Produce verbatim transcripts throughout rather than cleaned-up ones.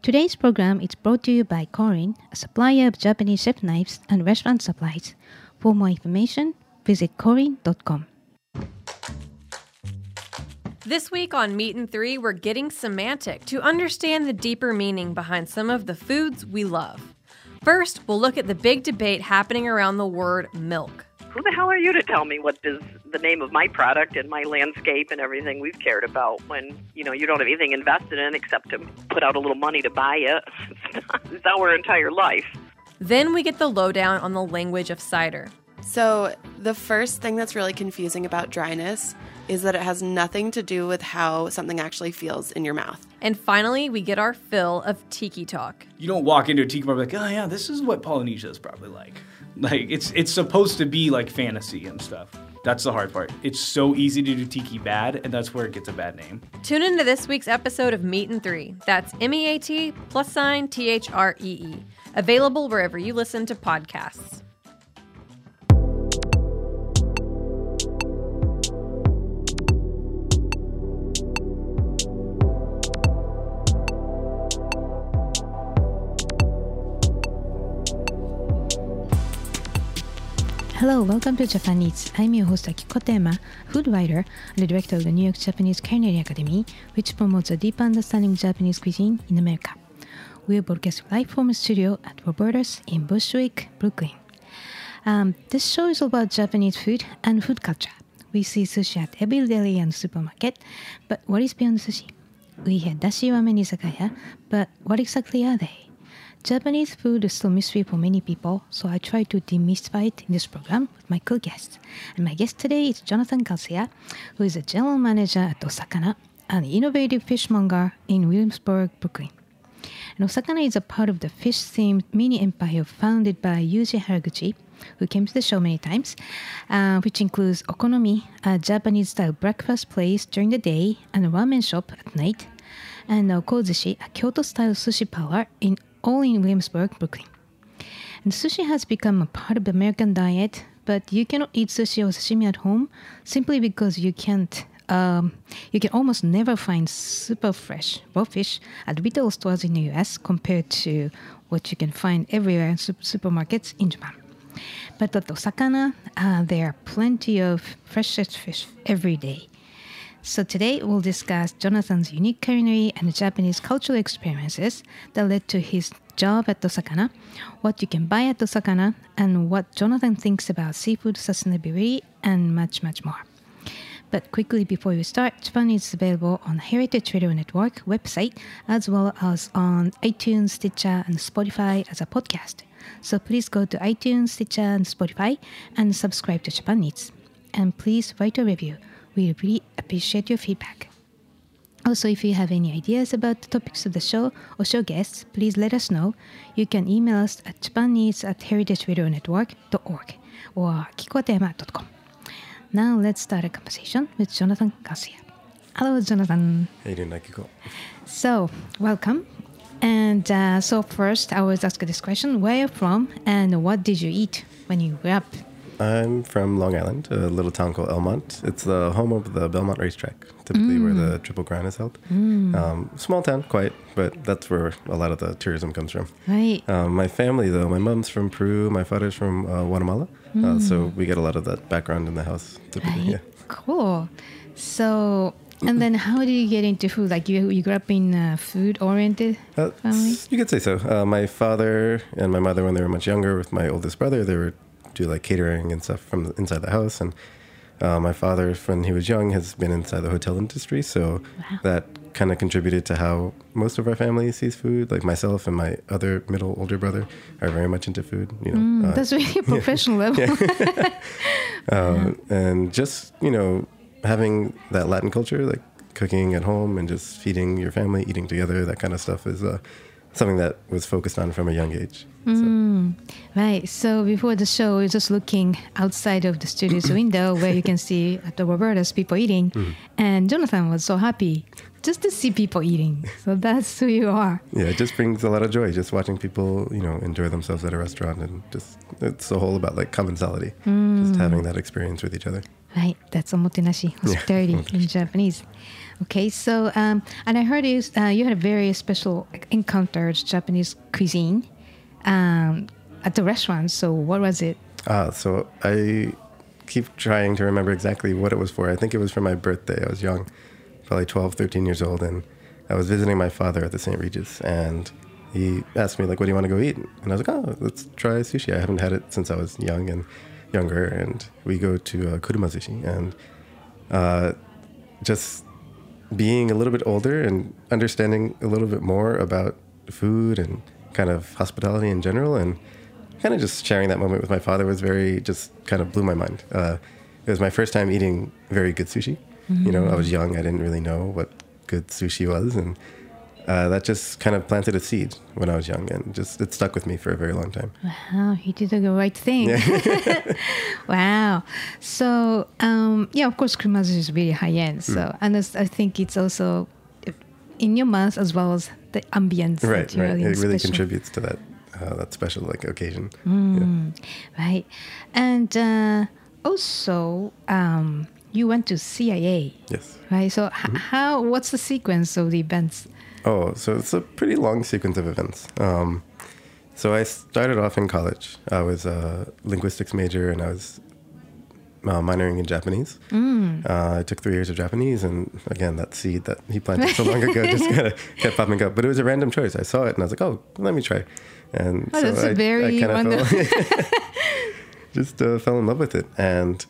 Today's program is brought to you by Korin, a supplier of Japanese chef knives and restaurant supplies. For more information, visit korin dot com. This week on Meat and Three, we're getting semantic to understand the deeper meaning behind some of the foods we love. First, we'll look at the big debate happening around the word milk. Who the hell are you to tell me what is the name of my product and my landscape and everything we've cared about when, you know, you don't have anything invested in except to put out a little money to buy it? It's not, it's not our entire life. Then we get the lowdown on the language of cider. So the first thing that's really confusing about dryness is that it has nothing to do with how something actually feels in your mouth. And finally, we get our fill of tiki talk. You don't walk into a tiki bar like, oh yeah, this is what Polynesia is probably like. Like, it's it's supposed to be like fantasy and stuff. That's the hard part. It's so easy to do tiki bad, and that's where it gets a bad name. Tune into this week's episode of Meat and Three. That's M E A T plus sign T H R E E. Available wherever you listen to podcasts. Hello, welcome to Japan Eats. I'm your host Akiko Tema, food writer and the director of the New York Japanese Culinary Academy, which promotes a deep understanding of Japanese cuisine in America. We are broadcasting live from a studio at Roberta's in Bushwick, Brooklyn. Um, this show is about Japanese food and food culture. We see sushi at every deli and supermarket, but what is beyond sushi? We hear dashi ramen izakaya, but what exactly are they? Japanese food is still a mystery for many people, so I try to demystify it in this program with my co-guests. And my guest today is Jonathan Garcia, who is a general manager at Osakana, an innovative fishmonger in Williamsburg, Brooklyn. And Osakana is a part of the fish-themed mini empire founded by Yuji Haraguchi, who came to the show many times, uh, which includes Okonomi, a Japanese-style breakfast place during the day, and a ramen shop at night, and Okozushi, a Kyoto-style sushi parlor in all in Williamsburg, Brooklyn. And sushi has become a part of the American diet, but you cannot eat sushi or sashimi at home simply because you can't. Um, you can almost never find super fresh raw fish at retail stores in the U S compared to what you can find everywhere in super- supermarkets in Japan. But at Osakana, uh, there are plenty of fresh fish every day. So today we'll discuss Jonathan's unique culinary and Japanese cultural experiences that led to his job at Osakana, what you can buy at Osakana, and what Jonathan thinks about seafood sustainability, and much, much more. But quickly before we start, Japan is available on Heritage Radio Network website, as well as on iTunes, Stitcher, and Spotify as a podcast. So please go to iTunes, Stitcher, and Spotify and subscribe to Japan Eats. And please write a review. We really appreciate your feedback. Also, if you have any ideas about the topics of the show or show guests, please let us know. You can email us at japaneats at heritage radio network dot org or kikotema dot com. Now let's start a conversation with Jonathan Garcia. Hello, Jonathan. How you doing, Akiko? So, welcome. And uh, so first, I always ask this question. Where are you from and what did you eat when you grew up? I'm from Long Island, a little town called Elmont. It's the home of the Belmont Racetrack, typically mm. where the Triple Crown is held. Mm. Um, small town, quiet, but that's where a lot of the tourism comes from. Right. Um, my family, though, my mom's from Peru, my father's from uh, Guatemala, mm. uh, so we get a lot of that background in the house, typically. Right. Yeah. Cool. So, and then how did you get into food? Like you, you grew up in a food-oriented uh, family? You could say so. Uh, my father and my mother, when they were much younger, with my oldest brother, they were do like catering and stuff from the, inside the house. And uh, my father, when he was young, has been inside the hotel industry. So wow. that kind of contributed to how most of our family sees food. Like myself and my other middle older brother are very much into food. You know, mm, uh, that's really a professional level. Yeah. uh, yeah. And just, you know, having that Latin culture, like cooking at home and just feeding your family, eating together, that kind of stuff is uh, something that was focused on from a young age. Mm, so. Right. So before the show, we were just looking outside of the studio's window where you can see at the Roberta's people eating. Mm. And Jonathan was so happy just to see people eating. So that's who you are. Yeah, it just brings a lot of joy just watching people, you know, enjoy themselves at a restaurant. And just, it's a whole about like commensality, mm. just having that experience with each other. Right. That's omotenashi, hospitality yeah. in Japanese. Okay, so um, and I heard you uh, you had a very special encountered Japanese cuisine um, at the restaurant. So what was it? Ah, so I keep trying to remember exactly what it was for. I think it was for my birthday. I was young, probably twelve, thirteen years old, and I was visiting my father at the Saint Regis, and he asked me, like, what do you want to go eat? And I was like, oh, let's try sushi. I haven't had it since I was young and younger, and we go to uh, Kuruma Sushi, and uh, just being a little bit older and understanding a little bit more about food and kind of hospitality in general, and kind of just sharing that moment with my father was very, just kind of blew my mind. Uh, it was my first time eating very good sushi. Mm-hmm. You know, I was young. I didn't really know what good sushi was. And uh, that just kind of planted a seed when I was young. And just it stuck with me for a very long time. Wow, you did the right thing. Yeah. Wow. So, um, yeah, of course, kuruma sushi is really high-end. So, mm. and I think it's also in your mouth as well as the ambience. Right, right. Really it really special. contributes to that. Uh, that special like occasion. Mm, yeah. Right. And uh, also, um, you went to C I A. Yes. Right. So, mm-hmm. h- how? What's the sequence of the events? Oh, so it's a pretty long sequence of events. Um, so I started off in college. I was a linguistics major, and I was uh, minoring in Japanese. Mm. Uh, I took three years of Japanese, and again, that seed that he planted so long ago just kind of kept popping up. But it was a random choice. I saw it, and I was like, "Oh, let me try." And oh, so that's I, a very I kind of wonderful. just uh, fell in love with it, and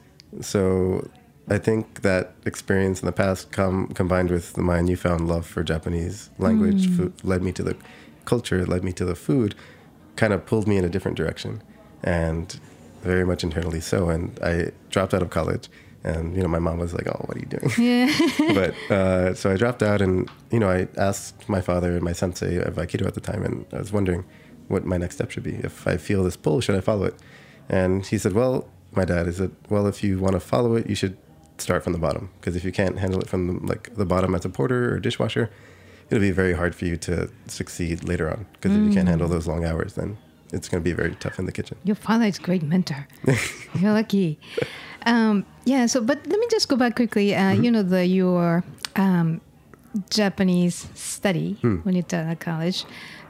so I think that experience in the past, com- combined with my newfound love for Japanese language, mm. food, led me to the culture, led me to the food, kind of pulled me in a different direction, and very much internally so. And I dropped out of college, and you know, my mom was like, "Oh, what are you doing?" Yeah. But uh, so I dropped out, and you know, I asked my father and my sensei of Aikido at the time, and I was wondering what my next step should be. If I feel this pull, should I follow it? And he said, well, my dad, is that, well, if you want to follow it, you should start from the bottom. Because if you can't handle it from the, like the bottom as a porter or dishwasher, it'll be very hard for you to succeed later on. Because mm. if you can't handle those long hours, then it's going to be very tough in the kitchen. Your father is a great mentor. You're lucky. Um, yeah, so, but let me just go back quickly. Uh, mm-hmm. You know, the your um, Japanese study mm. when you were at college.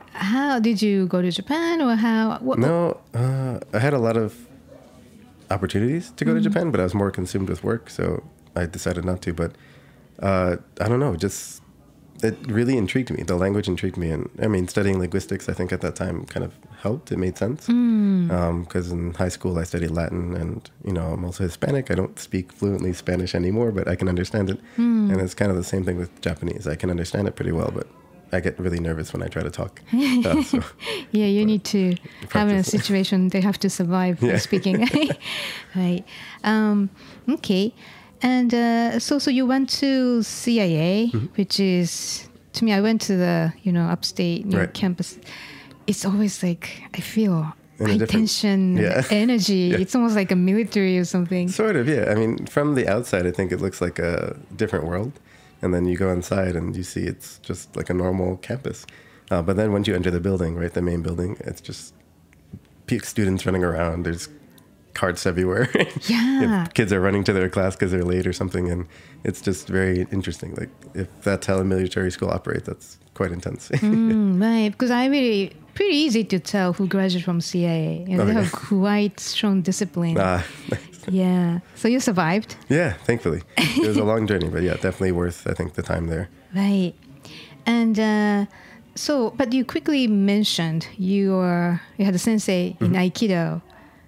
How did you go to Japan, or how? What, no, uh, I had a lot of opportunities to go mm-hmm. to Japan, but I was more consumed with work, so I decided not to. But uh, I don't know, just it really intrigued me. The language intrigued me, and I mean, studying linguistics, I think at that time kind of helped. It made sense because mm. um, in high school I studied Latin, and you know, I'm also Hispanic. I don't speak fluently Spanish anymore, but I can understand it, mm. and it's kind of the same thing with Japanese. I can understand it pretty well, but I get really nervous when I try to talk. Uh, so, yeah, you need to practice. have a situation they have to survive yeah. speaking. Right. Um, okay. And uh, so, so you went to C I A, mm-hmm. which is, to me, I went to the, you know, upstate New York right. campus. It's always like, I feel In high tension, yeah. energy. Yeah. It's almost like a military or something. Sort of, yeah. I mean, from the outside, I think it looks like a different world. And then you go inside and you see it's just like a normal campus. Uh, but then once you enter the building, right, the main building, it's just peak students running around. There's carts everywhere. Yeah. If kids are running to their class because they're late or something. And it's just very interesting. Like, if that's how a military school operates, that's quite intense. mm, right, because I really, pretty easy to tell who graduated from C I A. You know, oh, they yeah. have quite strong discipline. Ah, yeah. So you survived? Yeah, thankfully. It was a long journey, but yeah, definitely worth, I think, the time there. Right. And uh, so, but you quickly mentioned you were, you had a sensei mm-hmm. in Aikido,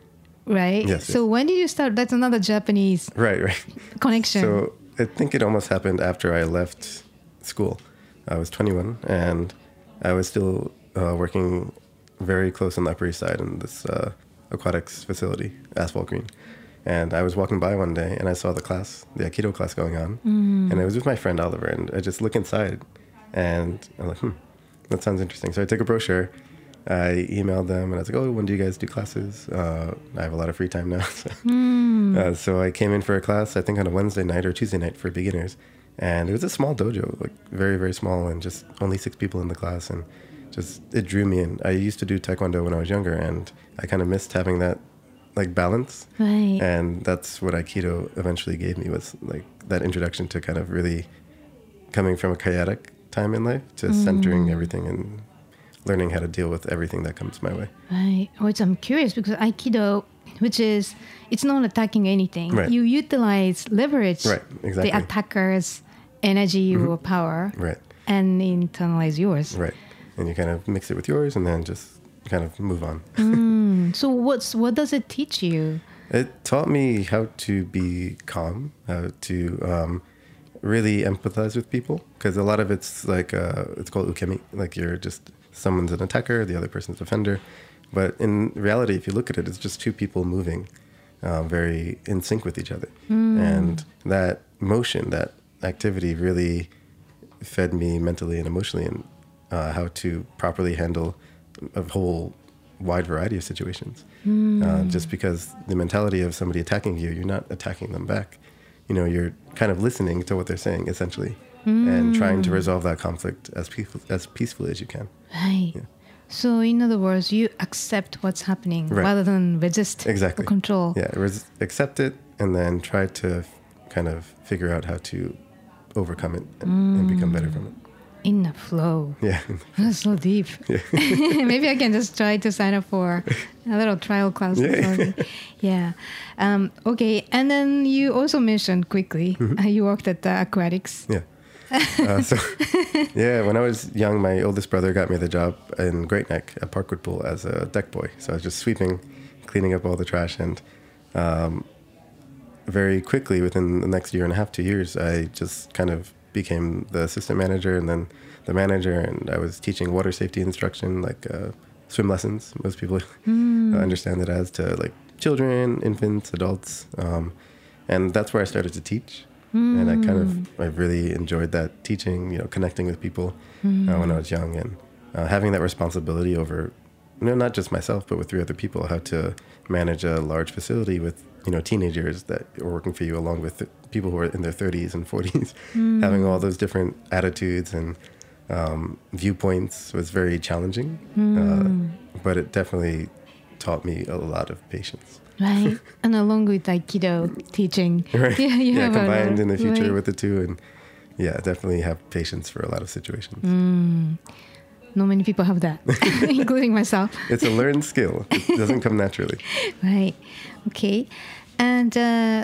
right? Yes. So yes. when did you start? That's another Japanese right, right. connection. So I think it almost happened after I left school. I was twenty-one, and I was still uh, working very close on the Upper East Side in this uh, aquatics facility, Asphalt Green. And I was walking by one day, and I saw the class, the Aikido class going on. Mm. And I was with my friend Oliver, and I just look inside, and I'm like, hmm, that sounds interesting. So I took a brochure, I emailed them, and I was like, oh, when do you guys do classes? Uh, I have a lot of free time now. So, mm. uh, so I came in for a class, I think on a Wednesday night or Tuesday night for beginners. And it was a small dojo, like very, very small, and just only six people in the class. And just, it drew me in. I used to do Taekwondo when I was younger, and I kind of missed having that like balance. Right. And that's what Aikido eventually gave me, was like that introduction to kind of really coming from a chaotic time in life to centering everything and learning how to deal with everything that comes my way. Right. Which I'm curious because Aikido, which is, it's not attacking anything. Right. You utilize leverage Right, exactly. the attacker's energy or power Right. and internalize yours. Right. And you kind of mix it with yours and then just kind of move on. Mm. So what's what does it teach you? It taught me how to be calm, how to um, really empathize with people, because a lot of it's like, uh, it's called ukemi, like you're just, someone's an attacker, the other person's a defender. But in reality, if you look at it, it's just two people moving uh, very in sync with each other. Mm. And that motion, that activity really fed me mentally and emotionally in uh, how to properly handle a whole wide variety of situations. Mm. Uh, just because the mentality of somebody attacking you, you're not attacking them back. You know, you're kind of listening to what they're saying, essentially, mm. and trying to resolve that conflict as peaceful, as peacefully as you can. Right. Yeah. So, in other words, you accept what's happening Right. rather than resist Exactly. or control. Yeah, res- accept it and then try to f- kind of figure out how to overcome it and, mm. and become better from it. In the flow. Yeah. That's so deep. Yeah. Maybe I can just try to sign up for a little trial class. Yeah. Yeah. Um, okay. And then you also mentioned quickly mm-hmm. uh, you worked at the aquatics. Yeah. Uh, so, yeah, when I was young, my oldest brother got me the job in Great Neck at Parkwood Pool as a deck boy. So I was just sweeping, cleaning up all the trash. And um, very quickly, within the next year and a half, two years, I just kind of became the assistant manager and then the manager. And I was teaching water safety instruction, like uh, swim lessons. Most people mm. understand it as to like children, infants, adults. Um, and that's where I started to teach. Mm. And I kind of, I really enjoyed that teaching, you know, connecting with people mm. uh, when I was young and uh, having that responsibility over, you know, not just myself, but with three other people, how to manage a large facility with, you know, teenagers that are working for you along with th- people who are in their thirties and forties, mm. having all those different attitudes and um, viewpoints was very challenging. Mm. Uh, but it definitely taught me a lot of patience. Right. And along with Aikido teaching. Right. Yeah, you yeah have combined a, in the future right. with the two. And yeah, definitely have patience for a lot of situations. Mm. Not many people have that, including myself. It's a learned skill. It doesn't come naturally. Right. Okay. And uh,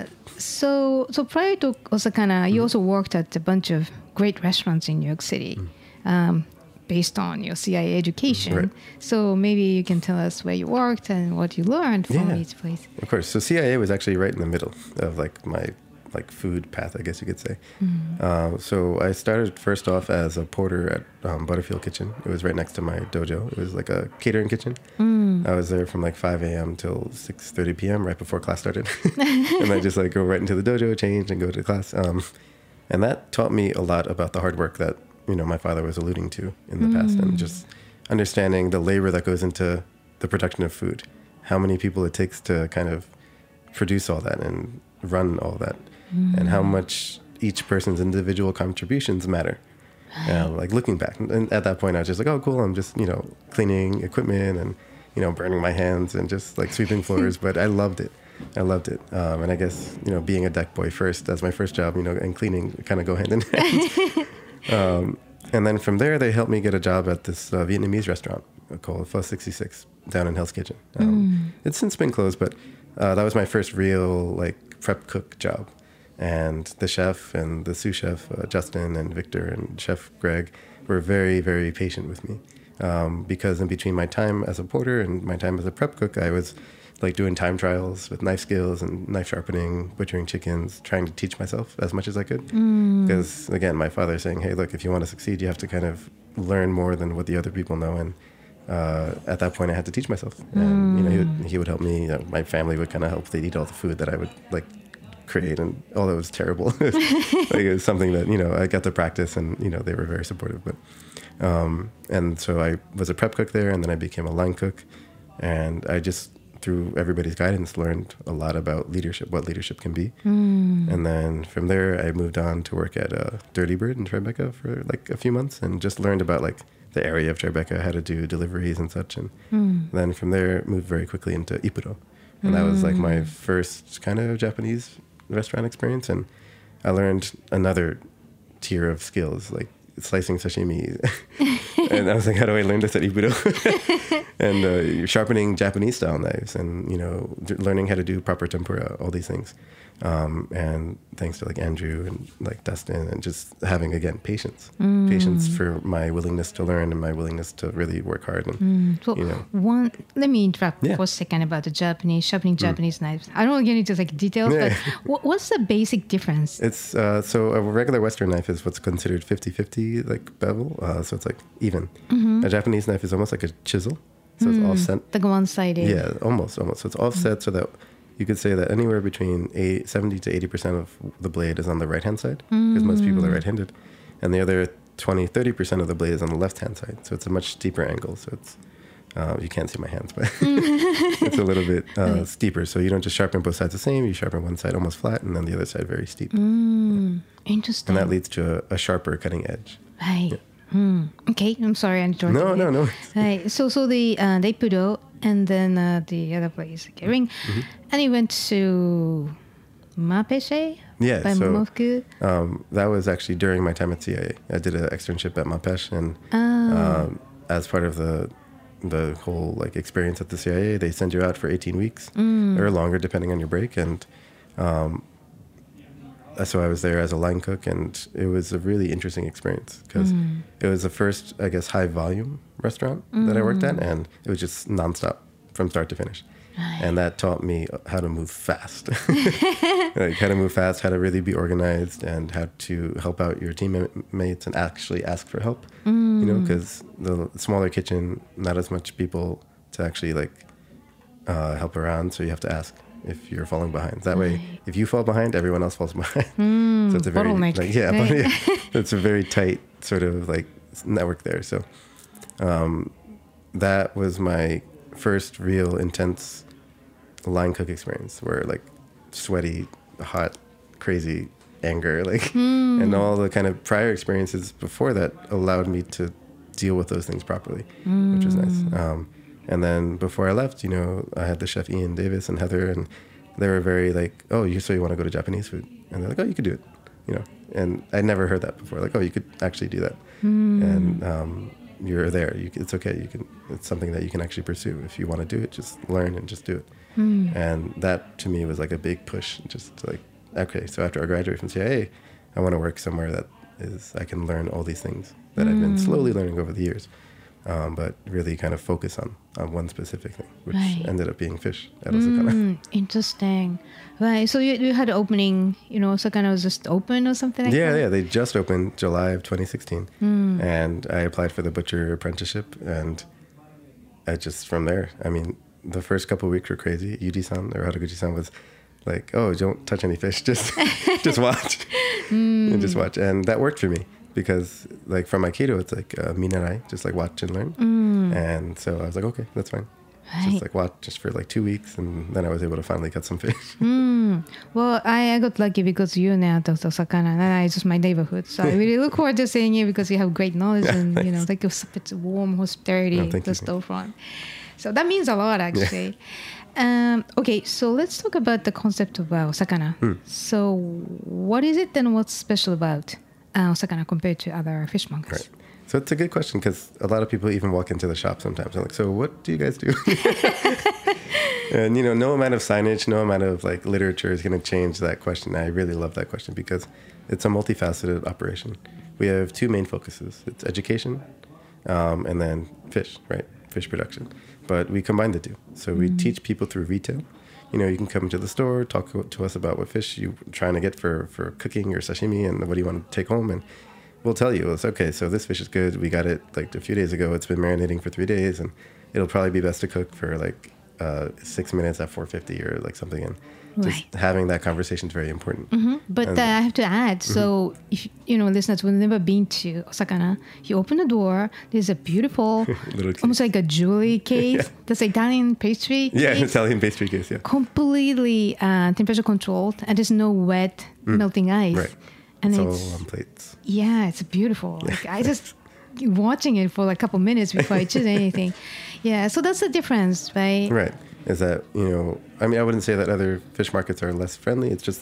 so so prior to Osakana, mm-hmm. you also worked at a bunch of great restaurants in New York City. Mm-hmm. Um, based on your C I A education. Right. So maybe you can tell us where you worked and what you learned from yeah, each place. Of course. So C I A was actually right in the middle of like my like food path, I guess you could say. Mm-hmm. Uh, so I started first off as a porter at um, Butterfield Kitchen. It was right next to my dojo. It was like a catering kitchen. Mm. I was there from like five a.m. till six thirty p.m. right before class started. And I just like go right into the dojo, change, and go to class. Um, and that taught me a lot about the hard work that you know, my father was alluding to in the mm. past, and just understanding the labor that goes into the production of food, how many people it takes to kind of produce all that and run all that, mm. and how much each person's individual contributions matter. Uh, like looking back, and at that point, I was just like, oh, cool, I'm just, you know, cleaning equipment and, you know, burning my hands and just like sweeping floors, but I loved it. I loved it. Um, and I guess, you know, being a deck boy first, as my first job, you know, and cleaning kind of go hand in hand. Um, and then from there, they helped me get a job at this uh, Vietnamese restaurant called Pho sixty-six down in Hell's Kitchen. Um, mm. It's since been closed, but uh, that was my first real like prep cook job. And the chef and the sous chef, uh, Justin and Victor and Chef Greg, were very, very patient with me. Um, because in between my time as a porter and my time as a prep cook, I was like doing time trials with knife skills and knife sharpening, butchering chickens, trying to teach myself as much as I could. Mm. Because again, my father saying, hey, look, if you want to succeed, you have to kind of learn more than what the other people know. And uh, at that point I had to teach myself. Mm. And, you know, he would, he would help me, you know, my family would kind of help. They'd eat all the food that I would like create, and all that was terrible. Like it was something that, you know, I got to practice, and, you know, they were very supportive. But, um, and so I was a prep cook there, and then I became a line cook, and I just, through everybody's guidance, learned a lot about leadership, what leadership can be. Mm. And then from there, I moved on to work at uh, Dirty Bird in Tribeca for like a few months, and just learned about like the area of Tribeca, how to do deliveries and such. And mm. then from there, moved very quickly into Ippudo. And mm. that was like my first kind of Japanese restaurant experience. And I learned another tier of skills, like slicing sashimi. And I was like, how do I learn this at Ibudo? And uh, you're sharpening Japanese style knives, and you know, d- learning how to do proper tempura, all these things. Um, and thanks to like Andrew and like Dustin, and just having again patience, mm. patience for my willingness to learn and my willingness to really work hard. And mm. so you know, one. Let me interrupt yeah. for a second about the Japanese sharpening Japanese mm. knives. I don't want to get into like details, yeah. but what, what's the basic difference? It's uh, so a regular Western knife is what's considered fifty-fifty like bevel, uh, so it's like even. Mm-hmm. A Japanese knife is almost like a chisel, so mm. it's offset. Like one-sided. Yeah, almost, almost. So it's offset mm. so that. You could say that anywhere between eight, seventy to eighty percent of the blade is on the right-hand side, because mm. most people are right-handed. And the other twenty, thirty percent of the blade is on the left-hand side. So it's a much steeper angle. So it's, uh, you can't see my hands, but it's a little bit uh, steeper. So you don't just sharpen both sides the same. You sharpen one side almost flat, and then the other side very steep. Mm. Interesting. And that leads to a, a sharper cutting edge. Right. Yeah. Hmm. Okay, I'm sorry, I interrupted. No, no, no. Right. So, so the uh, the Ibudo, and then uh, the other place, okay, Ring, mm-hmm. and he went to Mapeshe. Yeah, by so Momofuku. Um, that was actually during my time at C I A. I did an externship at Mapesh, and oh. um, as part of the the whole like experience at the C I A, they send you out for eighteen weeks mm. or longer, depending on your break, and. Um, So I was there as a line cook, and it was a really interesting experience because mm. it was the first, I guess, high volume restaurant mm. that I worked at, and it was just nonstop from start to finish. Right. And that taught me how to move fast, like how to move fast, how to really be organized, and how to help out your teammates and actually ask for help. Mm. You know, because the smaller kitchen, not as much people to actually like uh, help around, so you have to ask. If you're falling behind, that way, if you fall behind, everyone else falls behind. Mm, so it's a very bottleneck. like, yeah, right. but, yeah, it's a very tight sort of like network there. So um, that was my first real intense line cook experience, where like sweaty, hot, crazy anger, like, mm. and all the kind of prior experiences before that allowed me to deal with those things properly, mm. which was nice. Um, And then before I left, you know, I had the chef Ian Davis and Heather, and they were very like, oh, you so you want to go to Japanese food? And they're like, oh, you could do it, you know. And I'd never heard that before. Like, oh, you could actually do that, mm. and um, you're there. You, it's okay. You can. It's something that you can actually pursue if you want to do it. Just learn and just do it. Mm. And that to me was like a big push. Just to like, okay, so after I graduate from C I A, I want to work somewhere that is I can learn all these things that mm. I've been slowly learning over the years. Um, but really kind of focus on, on one specific thing, which right. ended up being fish at Osakana. Mm, interesting. Right. So you, you had an opening, you know, Osakana was just open or something like yeah, that? Yeah, yeah. They just opened July of twenty sixteen. Mm. And I applied for the butcher apprenticeship. And I just, from there, I mean, the first couple of weeks were crazy. Yuji-san, or Haraguchi-san, was like, oh, don't touch any fish. Just, just watch. Mm. And just watch. And that worked for me. Because like from Aikido, it's like uh, minarai, just like watch and learn. Mm. And so I was like, okay, that's fine. Right. Just like watch just for like two weeks. And then I was able to finally cut some fish. Mm. Well, I, I got lucky because you're now at Osakana, and it's just my neighborhood. So I really look forward to seeing you because you have great knowledge yeah, and, thanks. you know, like it's warm hospitality, no, the you. storefront. So that means a lot, actually. Yeah. Um, okay, so let's talk about the concept of uh, Osakana. Mm. So what is it and what's special about Uh, Osakana compared to other fish markets? Right. So it's a good question because a lot of people even walk into the shop sometimes. They're like, so what do you guys do? And, you know, no amount of signage, no amount of like literature is going to change that question. I really love that question because it's a multifaceted operation. We have two main focuses. It's education um, and then fish, right? Fish production. But we combine the two. So we mm. teach people through retail. You know, you can come to the store, talk to us about what fish you're trying to get for, for cooking or sashimi and what do you want to take home. And we'll tell you, it's okay, so this fish is good. We got it like a few days ago. It's been marinating for three days and it'll probably be best to cook for like uh, six minutes at four fifty or like something. And just right. having that conversation is very important. Mm-hmm. But uh, I have to add, so mm-hmm. if, you know, listeners who have never been to Osakana, you open the door, there's a beautiful, almost like a jewelry case. yeah. That's Italian pastry Yeah, case. Italian pastry case, yeah. Completely uh, temperature controlled, and there's no wet mm. melting ice. Right. And it's, it's all on plates. Yeah, it's beautiful. Like I just watching it for like a couple minutes before I choose anything. Yeah, so that's the difference, right? Right. Is that, you know, I mean, I wouldn't say that other fish markets are less friendly. It's just that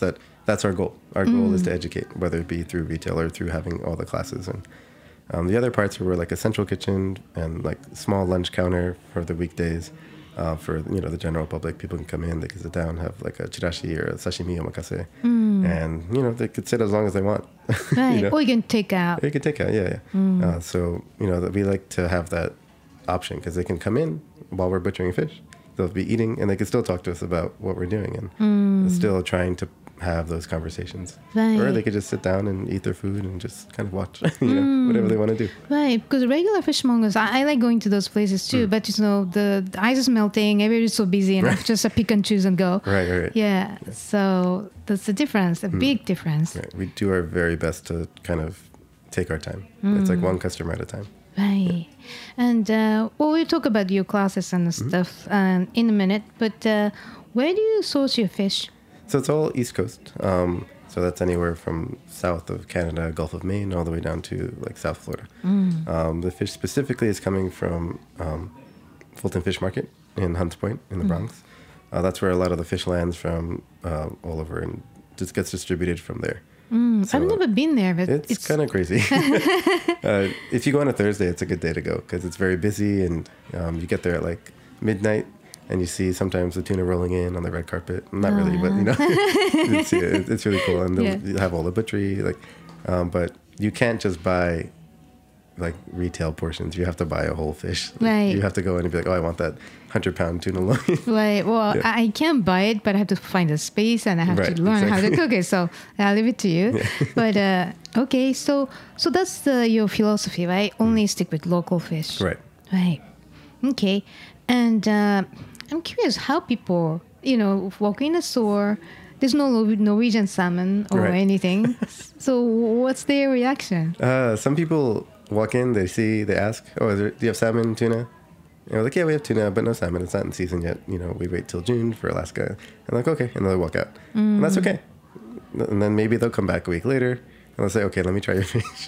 that's our goal. Our goal is to educate, whether it be through retail or through having all the classes. And um, the other parts were like a central kitchen and like small lunch counter for the weekdays. Uh, for you know the general public, people can come in, they can sit down, have like a chirashi or a sashimi omakase, Mm. and you know they could sit as long as they want. Right. you know? Or you can take out. You can take out, yeah, yeah. Mm. Uh, so you know that we like to have that option because they can come in while we're butchering fish. They'll be eating, and they can still talk to us about what we're doing, and Mm. still trying to have those conversations. Right. Or they could just sit down and eat their food and just kind of watch, you know, whatever they want to do. Right, because regular fishmongers, I, I like going to those places too. Mm. But you know, the, the ice is melting, everybody's so busy, and I Right. just uh, pick and choose and go. Right, right, right. Yeah, so that's the difference, a big difference. Right. We do our very best to kind of take our time. It's like one customer at a time. Right. And uh, well, we'll talk about your classes and stuff um, in a minute. But uh, where do you source your fish? So it's all East Coast. Um, so that's anywhere from south of Canada, Gulf of Maine, all the way down to like South Florida. Um, the fish specifically is coming from um, Fulton Fish Market in Hunts Point in the Bronx. Uh, that's where a lot of the fish lands from uh, all over and just gets distributed from there. Mm, So I've never been there, but It's, it's, kind of crazy. uh, if you go on a Thursday, it's a good day to go because it's very busy and um, you get there at like midnight. And you see sometimes the tuna rolling in on the red carpet. Not really, but you know, you see it. It's really cool. And they'll Yeah. you have all the butchery, like, um, but you can't just buy like retail portions. You have to buy a whole fish. Right. You have to go in and be like, oh, I want that hundred pound tuna loin. Right. Well, Yeah. I I can buy it, but I have to find a space and I have Right, to learn how to exactly. cook it. So I'll leave it to you. But uh, okay, so so that's the, your philosophy, right? Only stick with local fish. Right. Right. Okay. And uh, I'm curious how people, you know, walk in a store. There's no Nor- Norwegian salmon or Right. anything. So what's their reaction? Uh, some people walk in, they see, they ask, oh, is there, do you have salmon, tuna? And we're like, yeah, we have tuna, but no salmon. It's not in season yet. You know, we wait till June for Alaska. And I'm like, okay. And they'll walk out. And that's okay. And then maybe they'll come back a week later and they'll say, okay, let me try your fish.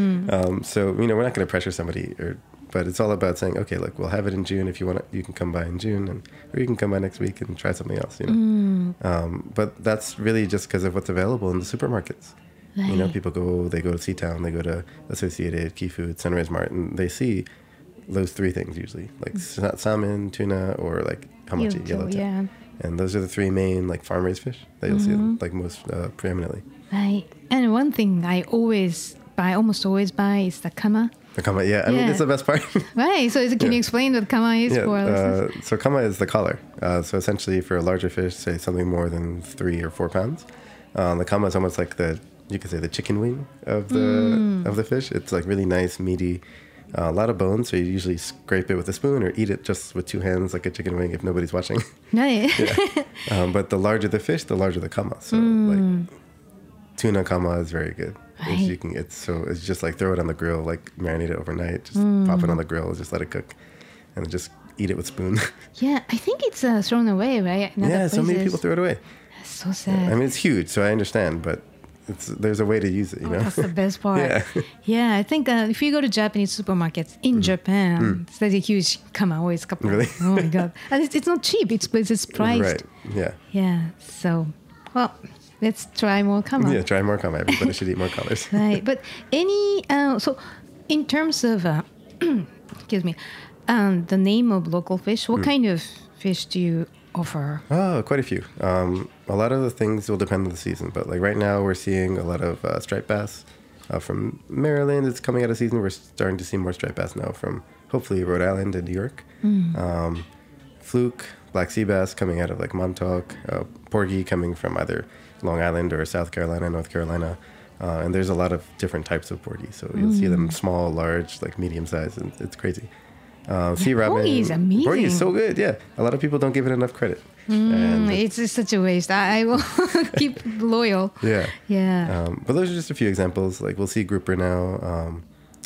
Um, so, you know, we're not going to pressure somebody, or, but it's all about saying, okay, look, we'll have it in June. If you want it, you can come by in June, and or you can come by next week and try something else, you know. Um, but that's really just because of what's available in the supermarkets. You know, Right. people go, they go to Seatown, they go to Associated, Key Food, Sunrise Mart, and they see those three things usually, like sa- salmon, tuna, or like hamachi, Yellowtail, yellowtail. yeah. And those are the three main like farm-raised fish that you'll see like most uh, preeminently. Right. And one thing I always buy, almost always buy, is the kama. The kama, yeah, I mean, Yeah. it's the best part. Right. So is it, can you Yeah. explain what kama is yeah, for our listeners? uh, so kama is the collar. Uh, so essentially for a larger fish, say something more than three or four pounds, um, the kama is almost like the, you could say the chicken wing of the of the fish. It's like really nice, meaty, uh, a lot of bones. So you usually scrape it with a spoon or eat it just with two hands like a chicken wing if nobody's watching. Right. um, but the larger the fish, the larger the kama. So like tuna kama is very good. It's, Right. you can, it's so it's just like throw it on the grill, like marinate it overnight, just pop it on the grill, just let it cook, and then just eat it with spoon. Yeah, I think it's uh, thrown away, right? In other yeah, so many places. people throw it away. That's so sad. I mean, it's huge, so I understand, but it's there's a way to use it, you Oh, know. that's the best part. Yeah. Yeah, I think uh, if you go to Japanese supermarkets in Japan, there's a huge kama always couple. Really? Oh my god! And it's, it's not cheap. It's but it's priced. Right. Yeah. Yeah. So, well, let's try more kama. Yeah. Try more kama. Everybody should eat more colors. Right. But any uh, so in terms of uh, excuse me, um, the name of local fish. What kind of fish do you offer? Oh, quite a few. Um, a lot of the things will depend on the season, but like right now we're seeing a lot of uh, striped bass uh, from Maryland. It's coming out of season. We're starting to see more striped bass now from hopefully Rhode Island and New York. Um, fluke, black sea bass coming out of like Montauk, uh, porgy coming from either Long Island or South Carolina, North Carolina. Uh, and there's a lot of different types of porgy. So you'll see them small, large, like medium size, and it's crazy. Uh, sea robin. porgy is amazing. Porgy is so good, yeah. A lot of people don't give it enough credit. Mm, And it's just such a waste. I, I will keep loyal. yeah. Yeah. Um, but those are just a few examples. Like we'll see grouper now, um,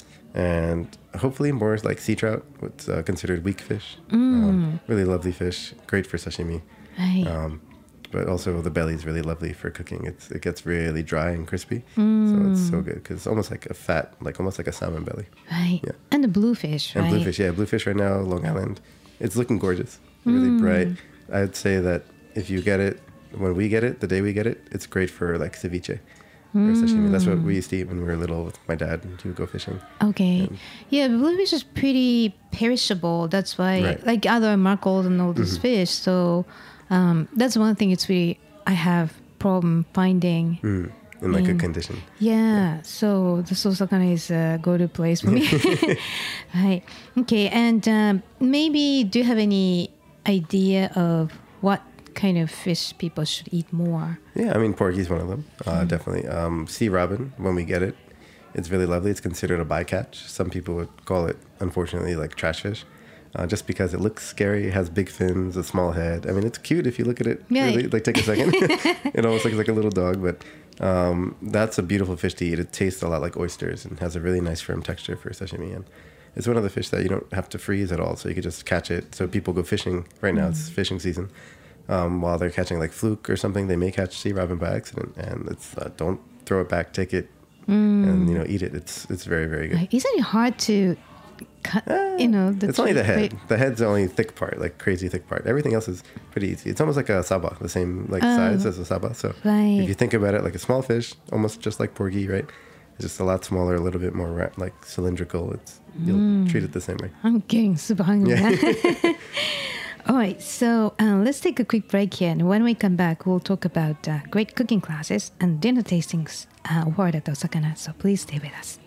and hopefully more like sea trout, what's uh, considered weak fish. Um, really lovely fish, great for sashimi. Right. Um, but also the belly is really lovely for cooking. It's it gets really dry and crispy, so it's so good because it's almost like a fat, like almost like a salmon belly. Right. Yeah. And the bluefish, And right? bluefish, yeah, bluefish right now, Long Island. It's looking gorgeous, really bright. I'd say that if you get it when we get it, the day we get it, it's great for like ceviche or sashimi. That's what we used to eat when we were little with my dad, and he would go fishing. Okay. And- Yeah, bluefish is pretty perishable. That's why, Right. like other mackerel and all these fish. So um, that's one thing. It's really I have problem finding. Mm, in like Yeah. a condition. Yeah. So the Sosakana is a go-to place for me. Right. Okay. And um, maybe do you have any idea of what kind of fish people should eat more? Yeah, I mean, porgy's one of them, uh, definitely. Um, sea robin, when we get it, it's really lovely. It's considered a bycatch. Some people would call it, unfortunately, like trash fish, uh, just because it looks scary, it has big fins, a small head. I mean, it's cute if you look at it. Yeah. Really, like, take a second. It almost looks like a little dog, but um, that's a beautiful fish to eat. It tastes a lot like oysters and has a really nice firm texture for sashimi. And it's one of the fish that you don't have to freeze at all, so you could just catch it. So people go fishing. Right now, it's fishing season. Um, while they're catching like fluke or something, they may catch sea robin by accident, and it's uh, don't throw it back, take it, and you know eat it. It's it's very very good. Like, isn't it hard to cut? you know, the It's only the head. wait, The head's the only thick part, like crazy thick part. Everything else is pretty easy. It's almost like a saba, the same like size as a saba. So right. if you think about it, like a small fish, almost just like porgy, right? It's just a lot smaller, a little bit more ra- like cylindrical. It's you'll treat it the same way. I'm getting super hungry now. All right, so uh, let's take a quick break here, and when we come back, we'll talk about uh, great cooking classes and dinner tastings uh, offered at Osakana. So please stay with us.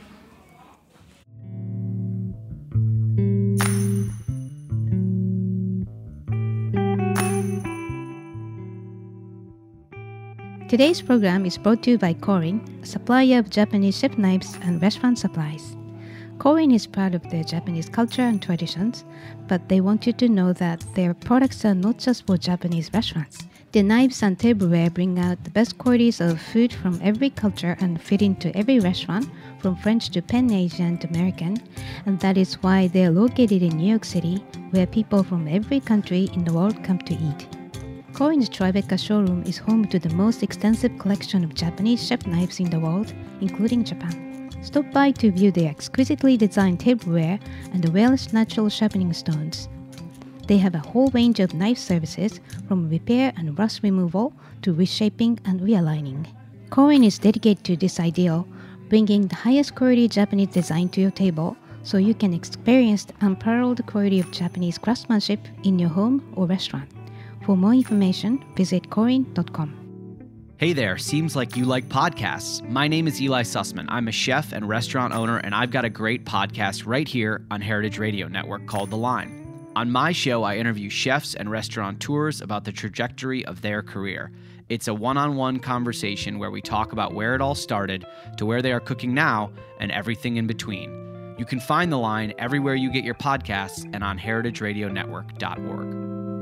Today's program is brought to you by Korin, a supplier of Japanese chef knives and restaurant supplies. Korin is proud of their Japanese culture and traditions, but they want you to know that their products are not just for Japanese restaurants. Their knives and tableware bring out the best qualities of food from every culture and fit into every restaurant, from French to Pan-Asian to American, and that is why they are located in New York City, where people from every country in the world come to eat. Korin's Tribeca showroom is home to the most extensive collection of Japanese chef knives in the world, including Japan. Stop by to view their exquisitely designed tableware and the Welsh natural sharpening stones. They have a whole range of knife services, from repair and rust removal to reshaping and realigning. Korin is dedicated to this ideal, bringing the highest quality Japanese design to your table, so you can experience the unparalleled quality of Japanese craftsmanship in your home or restaurant. For more information, visit korin dot com. Hey there, seems like you like podcasts. My name is Eli Sussman. I'm a chef and restaurant owner, and I've got a great podcast right here on Heritage Radio Network called The Line. On my show, I interview chefs and restaurateurs about the trajectory of their career. It's a one-on-one conversation where we talk about where it all started to where they are cooking now and everything in between. You can find The Line everywhere you get your podcasts and on heritage radio network dot org.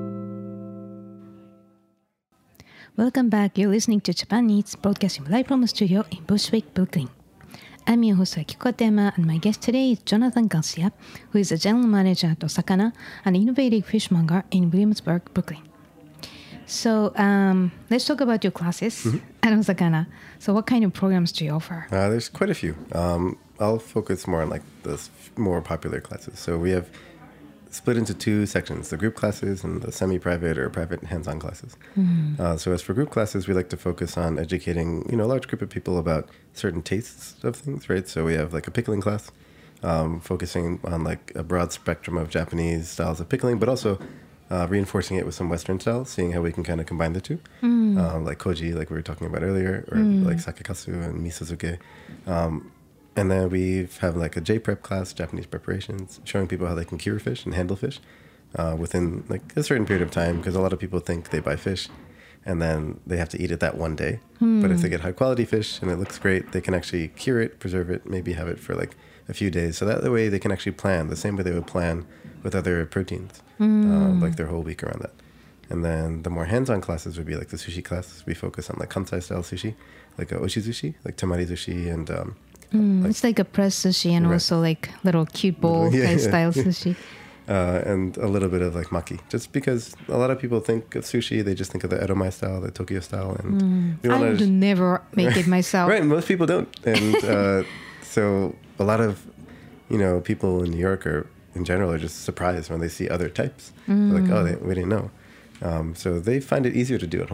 Welcome back. You're listening to Japan Eats, broadcasting live from a studio in Bushwick, Brooklyn. I'm your host, Akiko Tema, and my guest today is Jonathan Garcia, who is a general manager at Osakana, an innovative fishmonger in Williamsburg, Brooklyn. So um, let's talk about your classes mm-hmm. at Osakana. So what kind of programs do you offer? Uh, there's quite a few. Um, I'll focus more on like the s- more popular classes. So we have split into two sections, the group classes and the semi-private or private hands-on classes. Mm-hmm. Uh, so as for group classes, we like to focus on educating, you know, a large group of people about certain tastes of things, right? So we have like a pickling class, um, focusing on like a broad spectrum of Japanese styles of pickling, but also uh, reinforcing it with some Western styles, seeing how we can kind of combine the two, mm. um, like koji, like we were talking about earlier, or mm. like sakekasu and misozuke. Um, And then we have like a J-prep class, Japanese preparations, showing people how they can cure fish and handle fish uh, within like a certain period of time, because a lot of people think they buy fish and then they have to eat it that one day. Hmm. But if they get high quality fish and it looks great, they can actually cure it, preserve it, maybe have it for like a few days. So that way they can actually plan the same way they would plan with other proteins, hmm. uh, like their whole week around that. And then the more hands-on classes would be like the sushi class. We focus on like Kansai style sushi, like a oshizushi, like tamari sushi and um, Mm, like, it's like a pressed sushi and right. also like little cute bowl yeah, kind of yeah. style sushi. Uh, and a little bit of like maki, just because a lot of people think of sushi, they just think of the Edomai style, the Tokyo style, and mm. we I wanna would just, never make it myself. Right, most people don't, and uh, so a lot of you know people in New York or in general are just surprised when they see other types. Mm. They're like, oh, they, we didn't know. Um, so they find it easier to do at home.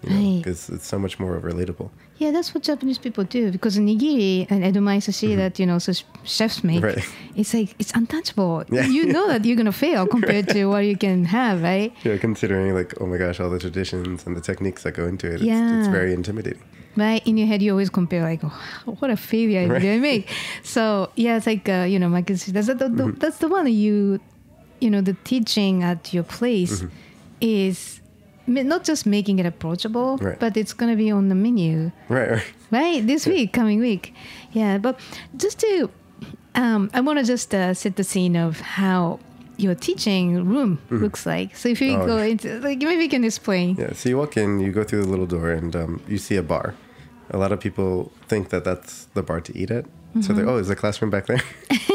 you know, Right. because it's so much more relatable. Yeah, that's what Japanese people do because nigiri and edamame that you know so chefs make, Right. it's like it's untouchable. Yeah. You know that you're gonna fail compared to what you can have, right? Yeah, considering like, oh my gosh, all the traditions and the techniques that go into it, it's, Yeah. it's very intimidating. Right, in your head you always compare like, oh, what a failure Right. did I make? So yeah, it's like uh, you know, like it's- that's the, the, Mm-hmm. that's the one that you, you know, the teaching at your place Mm-hmm. is ma- not just making it approachable, Right. but it's gonna be on the menu. Right, right. Right, this week, coming week. Yeah, but just to, um, I want to just uh, set the scene of how your teaching room looks like. So if you Oh, go yeah. into, like, maybe you can explain. Yeah, so you walk in, you go through the little door, and um, you see a bar. A lot of people think that that's the bar to eat at. So they're, oh, is the classroom back there?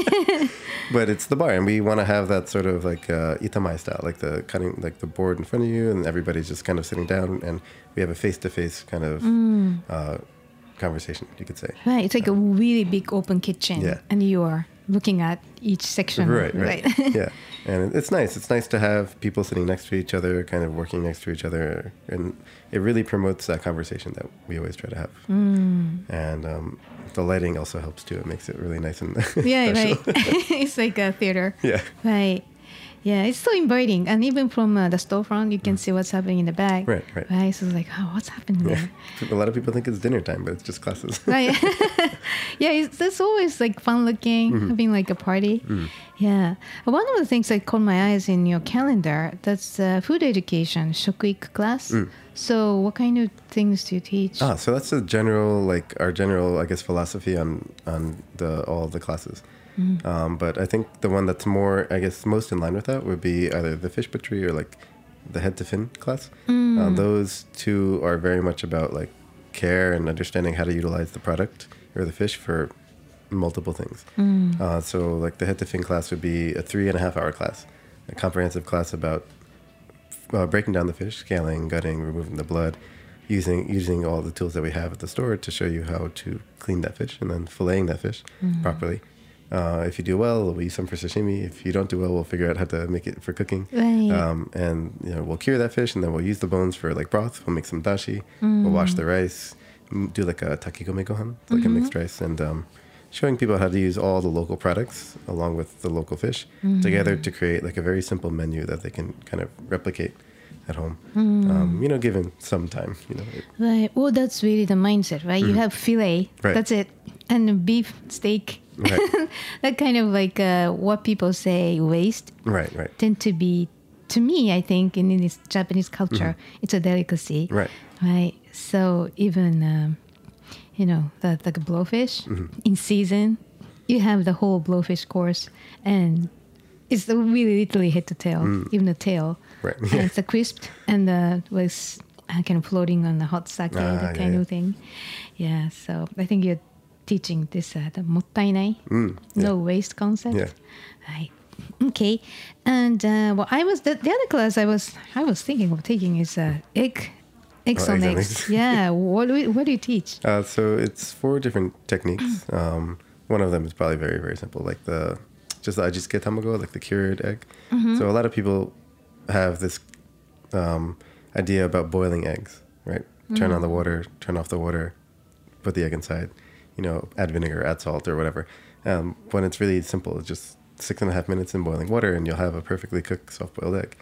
But it's the bar, and we want to have that sort of like uh, itamai style, like the cutting, like the board in front of you, and everybody's just kind of sitting down, and we have a face-to-face kind of uh, conversation, you could say. Right, it's like a really big open kitchen, Yeah. and you are looking at each section. Right, right. Yeah. And it's nice. It's nice to have people sitting next to each other, kind of working next to each other. And it really promotes that conversation that we always try to have. Mm. And um, the lighting also helps too. It makes it really nice and Yeah, special. right. It's like a theater. Yeah. Right. Yeah, it's so inviting. And even from uh, the storefront, you can see what's happening in the back. Right, right. Right, so it's like, oh, what's happening Yeah. there? A lot of people think it's dinner time, but it's just classes. Right. Yeah, it's, it's always like fun looking, Mm-hmm. having like a party. Mm. Yeah. One of the things that caught my eyes in your calendar, that's uh, food education, shokuik class. So what kind of things do you teach? Ah, so that's a general, like our general, I guess, philosophy on on the all of the classes. Um, but I think the one that's more, I guess, most in line with that would be either the fish butchery or like the head to fin class. Um, those two are very much about like care and understanding how to utilize the product or the fish for multiple things. Uh, so like the head to fin class would be a three and a half hour class, a comprehensive class about uh, breaking down the fish, scaling, gutting, removing the blood, using using all the tools that we have at the store to show you how to clean that fish and then filleting that fish properly. Uh, if you do well, we'll use some for sashimi. If you don't do well, we'll figure out how to make it for cooking. Right. Um, and you know, we'll cure that fish, and then we'll use the bones for like broth. We'll make some dashi. We'll wash the rice. m- Do like a takigome gohan, like a mixed rice, and um, showing people how to use all the local products along with the local fish together to create like a very simple menu that they can kind of replicate at home. Um, you know, given some time. You know. It- Right. Well, that's really the mindset, right? You have fillet. Right. That's it. And beef, steak. Right. That kind of like uh, what people say waste right. Right. tend to be, to me, I think, in, in this Japanese culture, it's a delicacy. Right. Right. So even, um, you know, the, the blowfish Mm-hmm. in season, you have the whole blowfish course, and it's really literally head to tail, even the tail. Mm. Right. And it's a crisp and uh, was uh, kind of floating on the hot sake, Ah, that yeah, kind yeah. of thing. Yeah. So I think you're teaching this uh, the mottainai, Mm, no waste concept. Yeah. Right. Okay. And uh, well, I was the, the other class I was I was thinking of taking is uh, egg eggs Oh, on eggs on eggs. eggs. Yeah. What do we, what do you teach? Uh, so it's four different techniques. Um, one of them is probably very, very simple, like the just the ajisuke tamago, like the cured egg. So a lot of people have this um, idea about boiling eggs, right? Turn on the water, turn off the water, put the egg inside, you know, add vinegar, add salt or whatever. Um, when it's really simple, it's just six and a half minutes in boiling water and you'll have a perfectly cooked soft-boiled egg.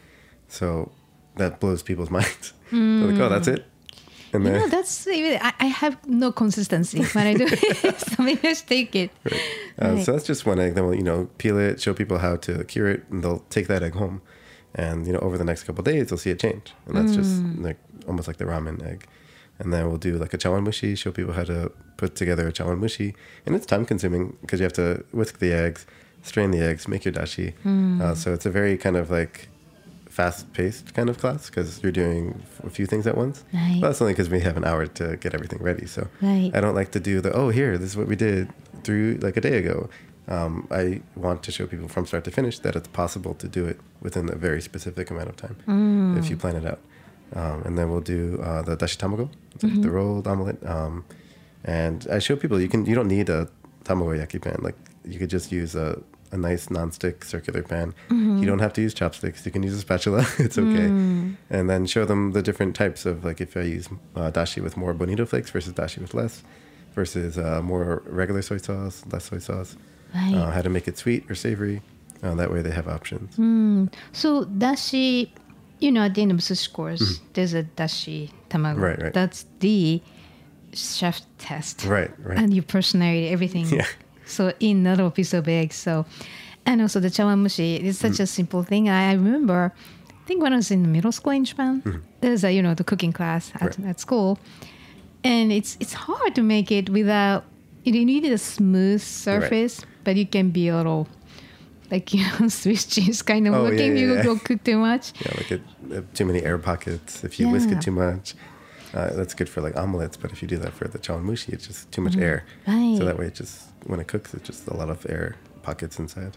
So that blows people's minds. They're like, oh, that's it? And You then, know, that's really, I, I have no consistency when I do it. So maybe I should take it. Uh, Right. So that's just one egg. Then we'll, you know, peel it, show people how to cure it, and they'll take that egg home. And, you know, over the next couple of days, they'll see it change. And that's just like almost like the ramen egg. And then we'll do like a chawan mushi, show people how to put together a chawan mushi. And it's time consuming because you have to whisk the eggs, strain the eggs, make your dashi. Uh, so it's a very kind of like fast-paced kind of class because you're doing a few things at once. Right. But that's only because we have an hour to get everything ready. So Right. I don't like to do the, oh, here, this is what we did through like a day ago. Um, I want to show people from start to finish that it's possible to do it within a very specific amount of time if you plan it out. Um, and then we'll do uh, the dashi tamago, it's like the rolled omelet. Um, and I show people you can you don't need a tamago yaki pan. Like you could just use a a nice nonstick circular pan. You don't have to use chopsticks. You can use a spatula. It's okay. And then show them the different types of, like, if I use uh, dashi with more bonito flakes versus dashi with less, versus uh, more regular soy sauce, less soy sauce. Right. Uh, how to make it sweet or savory. Uh, that way they have options. So dashi, you know, at the end of sushi course, there's a dashi tamago. Right, right. That's the chef test. Right, right. And your personality, everything. Yeah. So in a little piece of egg. So, and also the chawanmushi is such a simple thing. I, I remember, I think when I was in middle school in Japan, there's a, you know, the cooking class at, Right. at school. And it's it's hard to make it without, you need a smooth surface, but you can be a little, like, you know, Swiss cheese kind of Oh, yeah, looking. yeah, you yeah. go cook too much. Yeah, like it, uh, too many air pockets. If you whisk Yeah. it too much, uh, that's good for like omelets. But if you do that for the chawanmushi, it's just too much air. Right. So that way, it just when it cooks, it's just a lot of air pockets inside.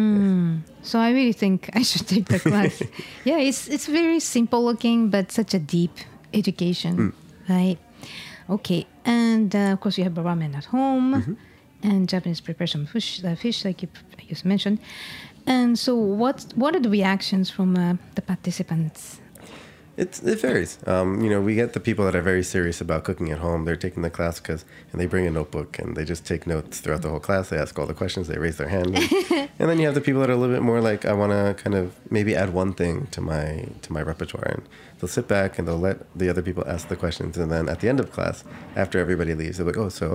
So I really think I should take the class. Yeah, it's it's very simple looking, but such a deep education, right? Okay, and uh, of course you have ramen at home, and Japanese preparation of fish, uh, fish like you, you just mentioned. And so, what what are the reactions from uh, the participants? It's, it varies. Um, you know, we get the people that are very serious about cooking at home. They're taking the class because, and they bring a notebook and they just take notes throughout the whole class. They ask all the questions. They raise their hand. And, and then you have the people that are a little bit more like, I want to kind of maybe add one thing to my to my repertoire. And they'll sit back and they'll let the other people ask the questions. And then at the end of class, after everybody leaves, they're like, oh, so,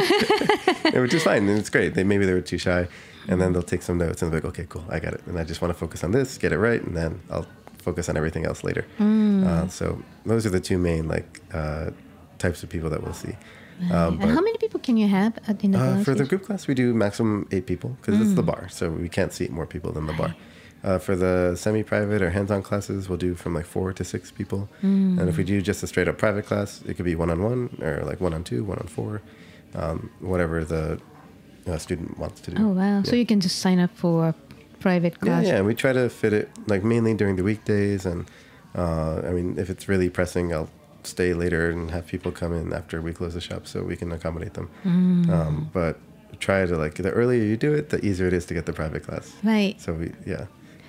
which is fine. And it's great. They maybe they were too shy. And then they'll take some notes and they're like, okay, cool, I got it. And I just want to focus on this, get it right, and then I'll focus on everything else later. Uh, so those are the two main like uh, types of people that we'll see. Um, And how many people can you have at in the uh, class? for the group class, we do maximum eight people because it's the bar, so we can't seat more people than the bar. Uh, for the semi-private or hands-on classes, we'll do from like four to six people. And if we do just a straight-up private class, it could be one-on-one or like one-on-two, one-on-four, um, whatever the uh, student wants to do. Oh wow! So Yeah. you can just sign up for a private Yeah, class. yeah, and we try to fit it like mainly during the weekdays, and uh, I mean, if it's really pressing, I'll stay later and have people come in after we close the shop so we can accommodate them. Um, but try to like the earlier you do it, the easier it is to get the private class. Right. So we, yeah,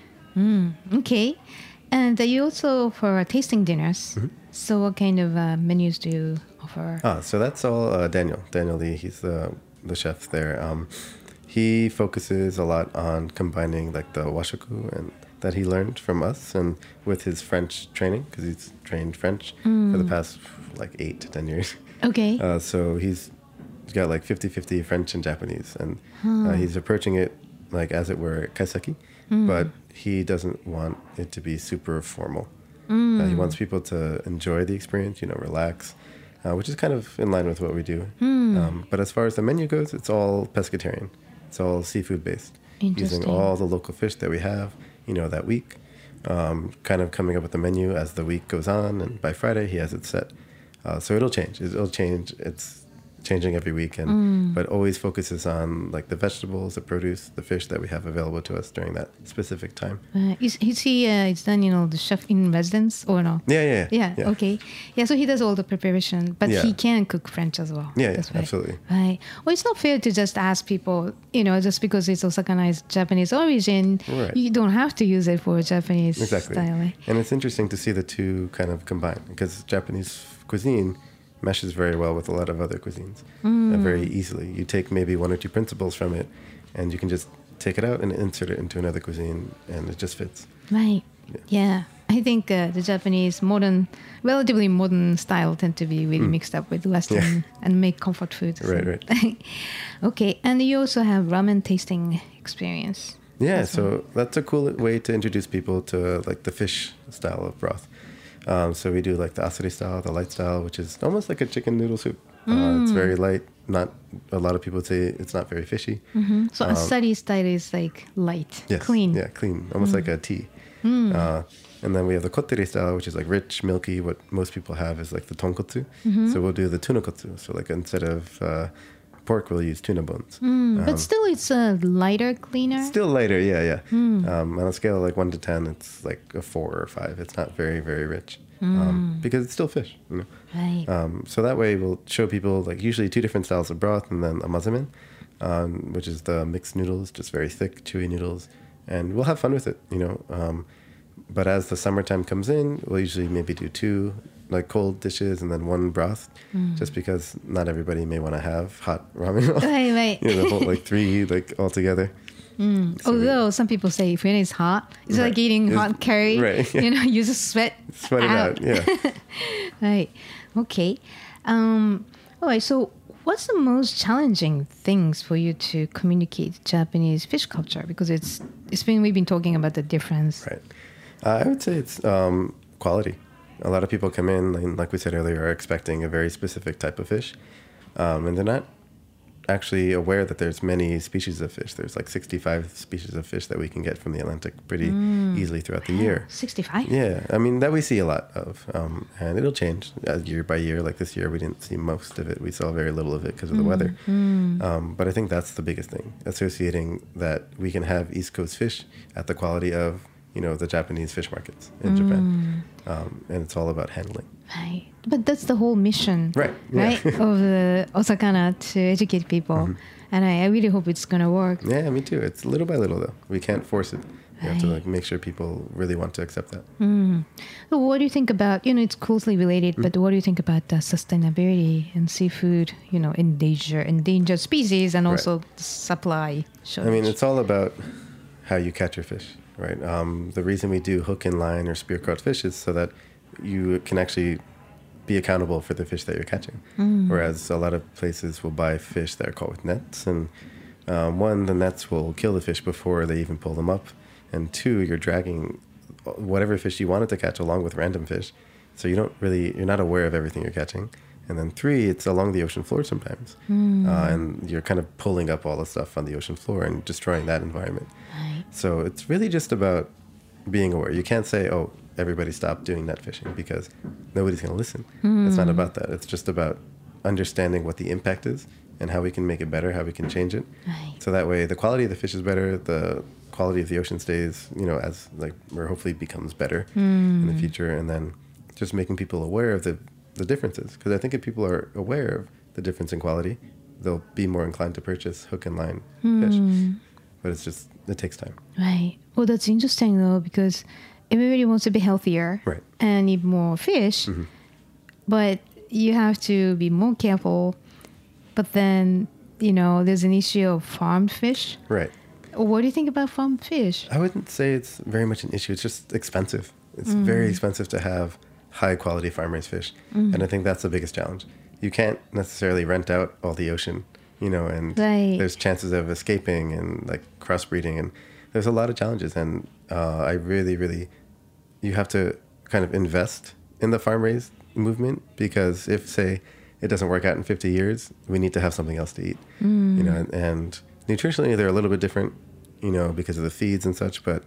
Okay. And uh, you also for tasting dinners. So what kind of uh, menus do you offer? ah, so that's all uh, Daniel. Daniel Lee, he's the the chef there. Um, he focuses a lot on combining like the washoku and that he learned from us and with his French training because he's trained French for the past like eight to ten years. Okay. Uh, so he's, he's got like fifty-fifty French and Japanese, and uh, he's approaching it like as it were kaiseki, but he doesn't want it to be super formal. Uh, he wants people to enjoy the experience, you know, relax, uh, which is kind of in line with what we do. Um, but as far as the menu goes, it's all pescatarian. It's all seafood based, using Interesting. all the local fish that we have, you know, that week. Um, kind of coming up with the menu as the week goes on, and by Friday he has it set. Uh, so it'll change. It'll change. It's changing every week, and but always focuses on like the vegetables, the produce, the fish that we have available to us during that specific time. Uh, is, is he, uh, is Daniel the chef in residence or no? Yeah, yeah, Yeah, yeah. okay. Yeah, so he does all the preparation, but Yeah. he can cook French as well. Yeah, yeah, That's right. absolutely. Right. Well, it's not fair to just ask people, you know, just because it's Osakana is Japanese origin, Right. you don't have to use it for Japanese Exactly. style. Right? And it's interesting to see the two kind of combine because Japanese cuisine meshes very well with a lot of other cuisines uh, very easily. You take maybe one or two principles from it, and you can just take it out and insert it into another cuisine, and it just fits. Right. Yeah. I think uh, the Japanese modern, relatively modern style tend to be really mixed up with Western Yeah. and make comfort food. Right, right. Okay. And you also have ramen tasting experience. Yeah, That's so that's a cool way to introduce people to like the fish style of broth. Um, so we do like the asari style, the light style, which is almost like a chicken noodle soup. Uh, it's very light. Not a lot of people say it's not very fishy. So asari style is like light, Yes, clean. Yeah, clean, almost like a tea. Uh, and then we have the kottere style, which is like rich, milky. What most people have is like the tonkotsu. So we'll do the tunakotsu. So like instead of uh, pork, we'll use tuna bones. But still, it's a lighter, cleaner. Still lighter, yeah, yeah. Um, on a scale of like one to ten, it's like a four or five. It's not very, very rich um, because it's still fish. You know? Right. Um, so that way we'll show people like usually two different styles of broth and then a mazemen. um, which is the mixed noodles, just very thick, chewy noodles. And we'll have fun with it, you know. Um, but as the summertime comes in, we'll usually maybe do two like cold dishes and then one broth, mm. just because not everybody may want to have hot ramen. Right, right. You know, the whole like three like all together. Mm. So Although we, some people say when it's hot, it's right. like eating it's, hot curry. Right. Yeah. You know, you just sweat sweat out. it out. Yeah. Right. Okay. Um, all right. So, what's the most challenging things for you to communicate Japanese fish culture? Because it's it's been we've been talking about the difference. Right. Uh, I would say it's um, quality. A lot of people come in, and like we said earlier, are expecting a very specific type of fish, um, and they're not actually aware that there's many species of fish. There's like sixty-five species of fish that we can get from the Atlantic pretty mm. easily throughout the year. sixty-five? Yeah, I mean, that we see a lot of, um, and it'll change uh, year by year. Like this year, we didn't see most of it. We saw very little of it because of the mm. weather. Mm. Um, but I think that's the biggest thing, associating that we can have East Coast fish at the quality of, you know, the Japanese fish markets in mm. Japan. Um, and it's all about handling. Right. But that's the whole mission, right, right, yeah. of the Osakana, to educate people. Mm-hmm. And I, I really hope it's going to work. Yeah, me too. It's little by little, though. We can't force it. You right. have to like make sure people really want to accept that. Mm. So what do you think about, you know, it's closely related, mm. but what do you think about uh, sustainability and seafood, you know, endangered, endangered species and also right. the supply shortage? I mean, it's all about how you catch your fish, right? Um, the reason we do hook and line or spear caught fish is so that you can actually be accountable for the fish that you're catching. Mm. Whereas a lot of places will buy fish that are caught with nets. And um, one, the nets will kill the fish before they even pull them up. And two, you're dragging whatever fish you wanted to catch along with random fish. So you don't really, you're not aware of everything you're catching. And then three, it's along the ocean floor sometimes. Mm. Uh, and you're kind of pulling up all the stuff on the ocean floor and destroying that environment. Right. So it's really just about being aware. You can't say, oh, everybody stop doing net fishing, because nobody's going to listen. Mm. It's not about that. It's just about understanding what the impact is and how we can make it better, how we can change it. Right. So that way the quality of the fish is better, the quality of the ocean stays, you know, as like, or hopefully becomes better mm. in the future. And then just making people aware of the, the differences. Because I think if people are aware of the difference in quality, they'll be more inclined to purchase hook and line mm. fish. But it's just, it takes time. Right. Well, that's interesting though, because everybody wants to be healthier right. and eat more fish, mm-hmm. but you have to be more careful. But then, you know, there's an issue of farmed fish. Right. What do you think about farmed fish? I wouldn't say it's very much an issue. It's just expensive. It's mm. very expensive to have high quality farm-raised fish. Mm. And I think that's the biggest challenge. You can't necessarily rent out all the ocean, you know, and right. there's chances of escaping and like crossbreeding, and there's a lot of challenges. And uh, I really, really, you have to kind of invest in the farm-raised movement, because if, say, it doesn't work out in fifty years, we need to have something else to eat, mm. you know, and, and nutritionally they're a little bit different, you know, because of the feeds and such, but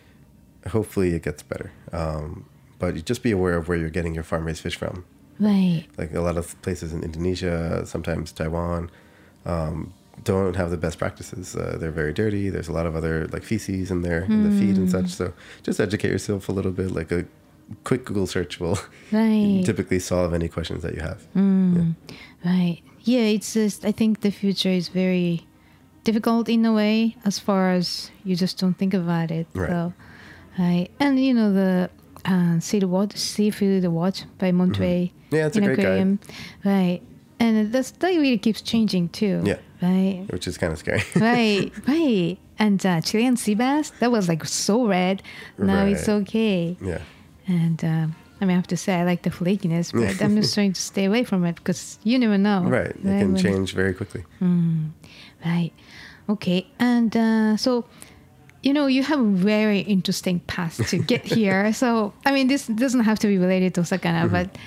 hopefully it gets better. Um, but you just be aware of where you're getting your farm-raised fish from. Right. Like a lot of places in Indonesia, sometimes Taiwan, um, don't have the best practices. Uh, they're very dirty. There's a lot of other like feces in there, mm. in the feed and such. So just educate yourself a little bit. Like a quick Google search will right. typically solve any questions that you have. Mm. Yeah. Right. Yeah, it's just, I think the future is very difficult in a way, as far as you just don't think about it. Right. So, right. And you know, the uh, Sea Watch, Seafood Watch by Monterey. Mm-hmm. Yeah, it's a great guide. Right. And that's, that really keeps changing too. Yeah. Right. Which is kind of scary. Right. Right. And uh, Chilean sea bass, that was like so red. Now right. it's okay. Yeah. And um, I mean, I have to say, I like the flakiness, but I'm just trying to stay away from it, because you never know. Right. It right? can when change very quickly. Mm, right. Okay. And uh, so, you know, you have a very interesting path to get here. So, I mean, this doesn't have to be related to Osakana, mm-hmm. but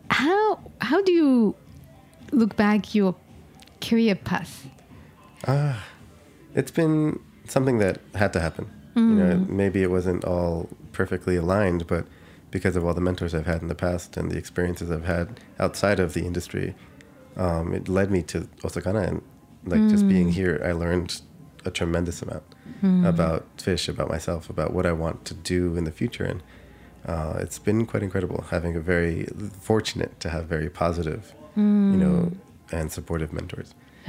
how how do you look back your career path? Uh, it's been something that had to happen. Mm. You know, maybe it wasn't all perfectly aligned, but because of all the mentors I've had in the past and the experiences I've had outside of the industry, um, it led me to Osakana. And like mm. just being here, I learned a tremendous amount mm. about fish, about myself, about what I want to do in the future. And uh, it's been quite incredible, having a very fortunate to have very positive, mm. you know, and supportive mentors.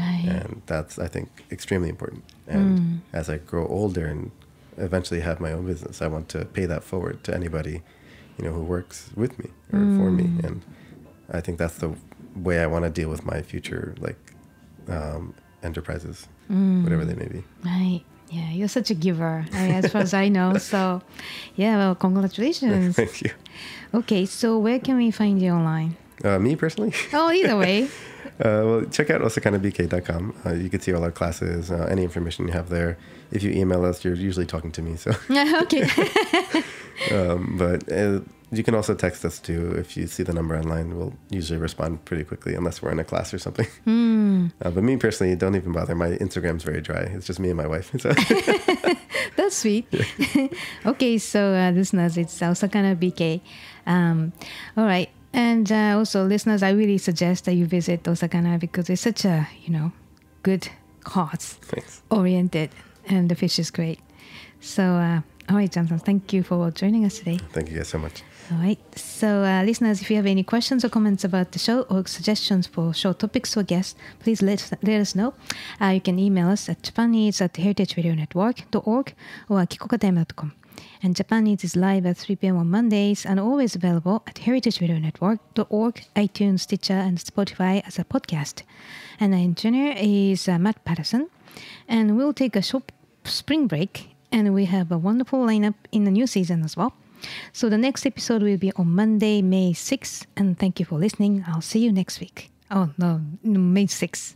Right. And that's, I think, extremely important. And mm. as I grow older and eventually have my own business, I want to pay that forward to anybody, you know, who works with me or mm. for me. And I think that's the way I want to deal with my future, like, um, enterprises, mm. whatever they may be. Right. Yeah, you're such a giver, I mean, as far as I know. So, yeah, well, congratulations. Thank you. Okay, so where can we find you online? Uh, me personally? Oh, either way. uh, well, check out osakana b k dot com. Uh, you can see all our classes, uh, any information you have there. If you email us, you're usually talking to me. So. Okay. um, but uh, you can also text us too. If you see the number online, we'll usually respond pretty quickly, unless we're in a class or something. Mm. Uh, but me personally, don't even bother. My Instagram's very dry. It's just me and my wife. So. That's sweet. Yeah. Okay, so uh, listeners, it's Osakana B K. Um, all right. And uh, also, listeners, I really suggest that you visit Osakana because it's such a, you know, good cause oriented, and the fish is great. So, uh, all right, Johnson, thank you for joining us today. Thank you guys so much. All right. So, uh, listeners, if you have any questions or comments about the show or suggestions for show topics or guests, please let, let us know. Uh, you can email us at japaneats at heritage radio network dot org or kikokatema dot com. And Japan Eats is live at three p.m. on Mondays and always available at heritage radio network dot org, iTunes, Stitcher, and Spotify as a podcast. And our engineer is uh, Matt Patterson. And we'll take a short spring break, and we have a wonderful lineup in the new season as well. So the next episode will be on Monday, May sixth. And thank you for listening. I'll see you next week. Oh, no, May sixth.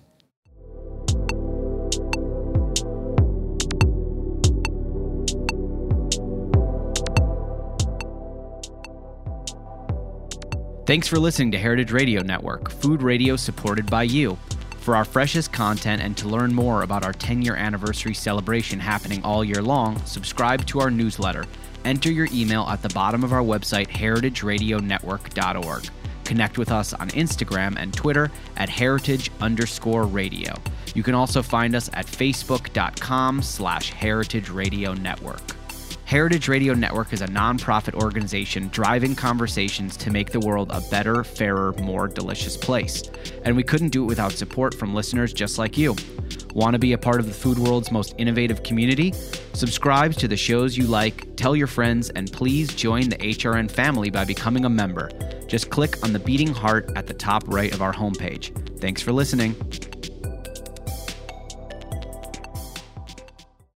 Thanks for listening to Heritage Radio Network, food radio supported by you. For our freshest content and to learn more about our ten-year anniversary celebration happening all year long, subscribe to our newsletter. Enter your email at the bottom of our website, heritage radio network dot org. Connect with us on Instagram and Twitter at heritage underscore radio. You can also find us at facebook.com slash heritage radio network. Heritage Radio Network is a nonprofit organization driving conversations to make the world a better, fairer, more delicious place. And we couldn't do it without support from listeners just like you. Want to be a part of the food world's most innovative community? Subscribe to the shows you like, tell your friends, and please join the H R N family by becoming a member. Just click on the beating heart at the top right of our homepage. Thanks for listening.